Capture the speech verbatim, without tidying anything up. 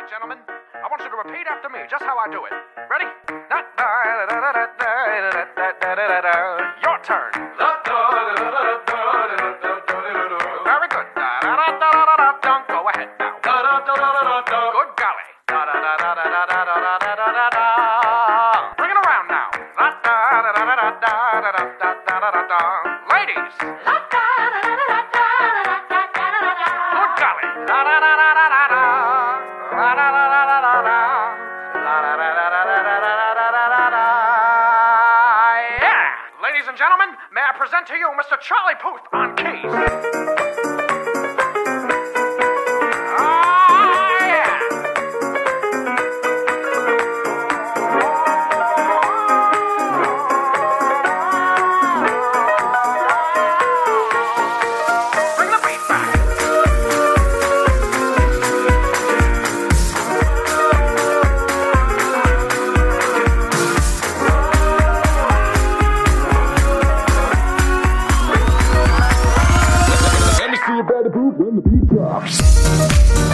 right, gentlemen. I want you to repeat after me, just how I do it. Ready? Your turn. Very good. Go ahead now. Good golly. Bring it around now. Ladies. Good golly. Yeah. Ladies and gentlemen, may I present to you Mister Charlie Puth on keys. Let me see you better move when the beat drops.